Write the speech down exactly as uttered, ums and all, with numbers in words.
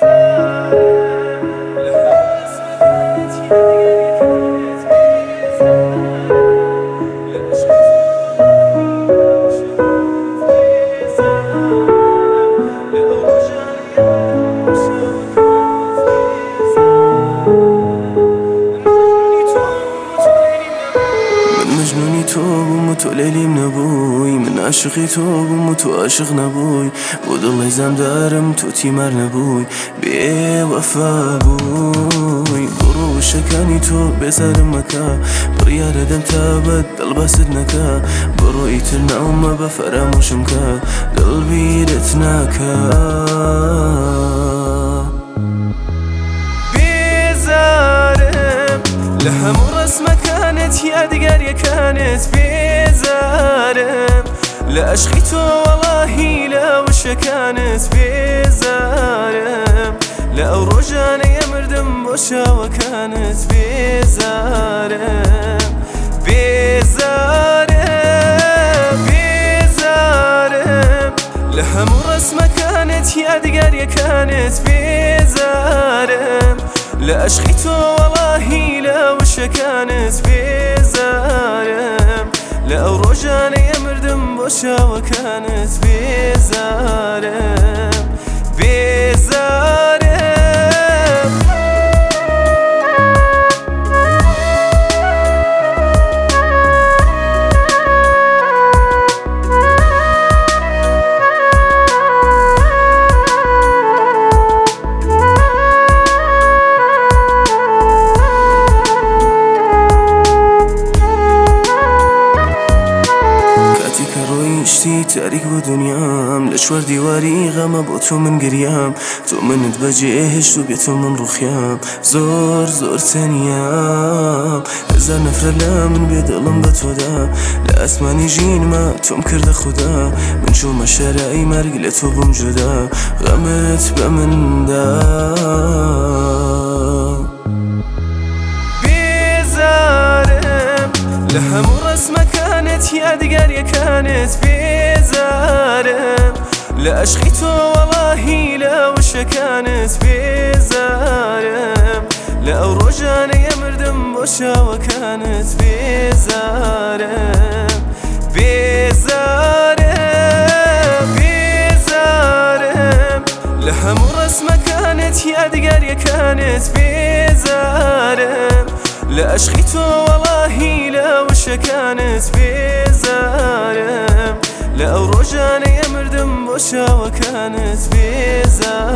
مجنونی تو بوم و تو لیلیم نبوی، من عاشقی تو بوم و تو عاشق نبوی. بۆ دڵی زەمدارم تو تیمار نەبووی، بێوەفا بووی. بۆ ڕۆژەکانی تۆ بێزارم مەکە، بڕیارە دەم تابەت دڵ بەست نەکە. بڕۆی تر ناومە بە فەرامۆشم کە، دڵ بیرت ناکە. بێزارم لە هەموو ڕەسمەکانت، یادگاریەکانت. بێزارم لە عەشقی تۆ وەڵاهی لە وشەکانت. بێزارم لە ئەو ڕۆژانەیە مردم بۆ شاوەکانت. بێزارم بێزارم بێزارم لە هەموو ڕەسمەکانت، یادگاریەکانت. بێزارم لە عەشقی تۆ وەڵاهی لە وشەکانت. بێزارم لە ئەو ڕۆژانەیە مردم بۆ شاوەکانت. بێزارم بێزارم. شتی تاریک بۆ دنیام، لە چوار دیواری غەمە بۆ تۆ من گریام. تۆ منت بەجێهێشت و بێ تۆ من ڕوخیام، زۆر زۆر تەنیام. هەزار نەفرە لە من بێ دڵم بە تۆدا، لە ئەسمانی ژینمە تۆم کردە خودا. من چوومە شارەی مەرگ لە تۆ بووم جودا، غەمت بە مندا. بێزارم لە هەموو ڕەسمەکانت، یادگاریەکانت. بێزارم لە عەشقی تۆ وەڵاهی لە وشەکانت. بێزارم لە ئەو ڕۆژانەیە مردم بۆ شاوەکانت. بێزارم بێزارم بێزارم لە هەموو ڕەسمەکانت، یادگاریەکانت. بێزارم لە عەشقی تۆ وەڵاهی لە وشەکانت. بێزارم لە ئەو ڕۆژانەیە مردم بۆ شاوەکانت. بێزارم